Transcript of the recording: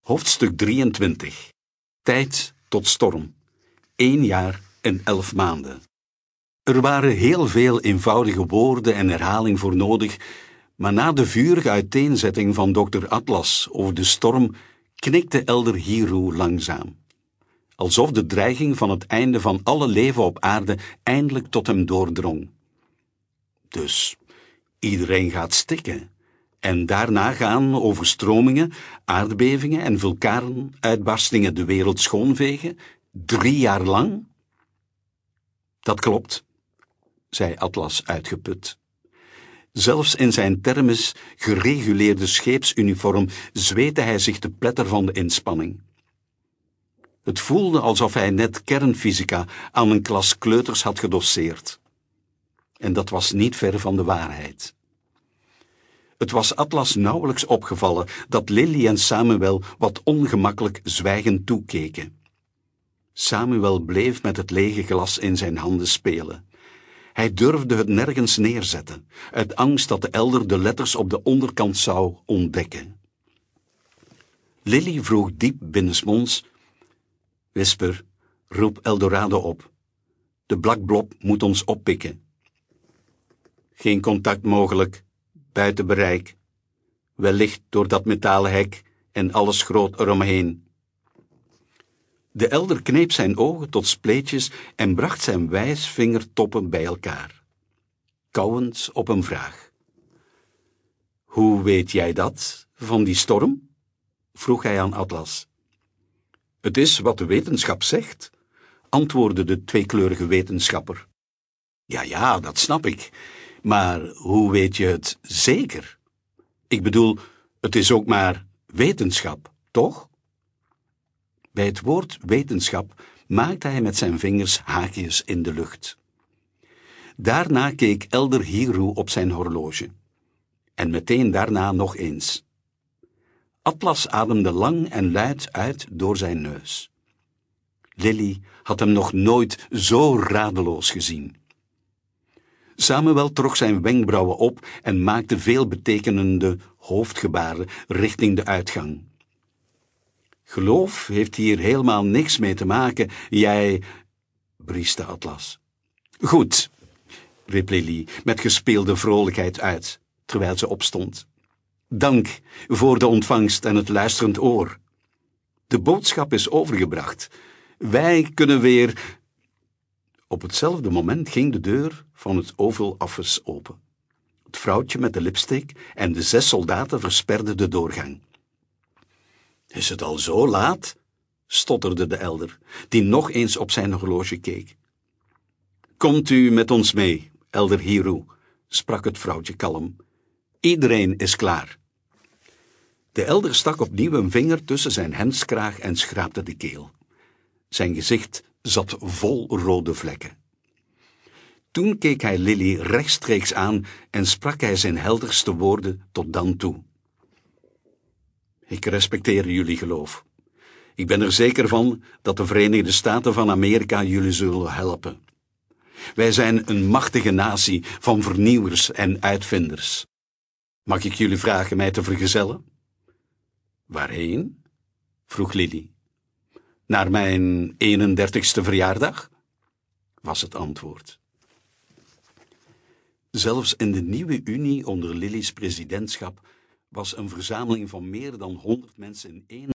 Hoofdstuk 23. Tijd tot storm. 1 jaar en 11 maanden. Er waren heel veel eenvoudige woorden en herhaling voor nodig, maar na de vurige uiteenzetting van dokter Atlas over de storm knikte Elder Hiru langzaam. Alsof de dreiging van het einde van alle leven op aarde eindelijk tot hem doordrong. Dus iedereen gaat stikken. En daarna gaan overstromingen, aardbevingen en vulkaanuitbarstingen de wereld schoonvegen, 3 jaar lang? Dat klopt, zei Atlas uitgeput. Zelfs in zijn thermisch gereguleerde scheepsuniform zweette hij zich te pletter van de inspanning. Het voelde alsof hij net kernfysica aan een klas kleuters had gedoseerd. En dat was niet ver van de waarheid. Het was Atlas nauwelijks opgevallen dat Lily en Samuel wat ongemakkelijk zwijgend toekeken. Samuel bleef met het lege glas in zijn handen spelen. Hij durfde het nergens neerzetten, uit angst dat de elder de letters op de onderkant zou ontdekken. Lily vroeg diep binnensmonds: "Whisper, roep Eldorado op. De Black Blob moet ons oppikken." "Geen contact mogelijk. Buiten bereik. Wellicht door dat metalen hek en alles groot eromheen." De elder kneep zijn ogen tot spleetjes en bracht zijn wijsvingertoppen bij elkaar. Kauwend op een vraag. "Hoe weet jij dat, van die storm?" vroeg hij aan Atlas. "Het is wat de wetenschap zegt," antwoordde de tweekleurige wetenschapper. Ja, dat snap ik. Maar hoe weet je het zeker? Ik bedoel, het is ook maar wetenschap, toch? Bij het woord wetenschap maakte hij met zijn vingers haakjes in de lucht. Daarna keek Elder Hiru op zijn horloge. En meteen daarna nog eens. Atlas ademde lang en luid uit door zijn neus. Lily had hem nog nooit zo radeloos gezien. Samuel trok zijn wenkbrauwen op en maakte veelbetekenende hoofdgebaren richting de uitgang. "Geloof heeft hier helemaal niks mee te maken, jij," brieste Atlas. "Goed," riep Lily met gespeelde vrolijkheid uit, terwijl ze opstond. "Dank voor de ontvangst en het luisterend oor. De boodschap is overgebracht. Wij kunnen weer..." Op hetzelfde moment ging de deur van het Oval Office open. Het vrouwtje met de lipstick en de 6 soldaten versperden de doorgang. "Is het al zo laat?" stotterde de elder, die nog eens op zijn horloge keek. "Komt u met ons mee, Elder Hiru," sprak het vrouwtje kalm. "Iedereen is klaar." De elder stak opnieuw een vinger tussen zijn hemdskraag en schraapte de keel. Zijn gezicht zat vol rode vlekken. Toen keek hij Lily rechtstreeks aan en sprak hij zijn helderste woorden tot dan toe. "Ik respecteer jullie geloof. Ik ben er zeker van dat de Verenigde Staten van Amerika jullie zullen helpen. Wij zijn een machtige natie van vernieuwers en uitvinders. Mag ik jullie vragen mij te vergezellen?" "Waarheen?" vroeg Lily. "Naar mijn 31ste verjaardag?" was het antwoord. Zelfs in de nieuwe Unie onder Lily's presidentschap was een verzameling van meer dan 100 mensen in één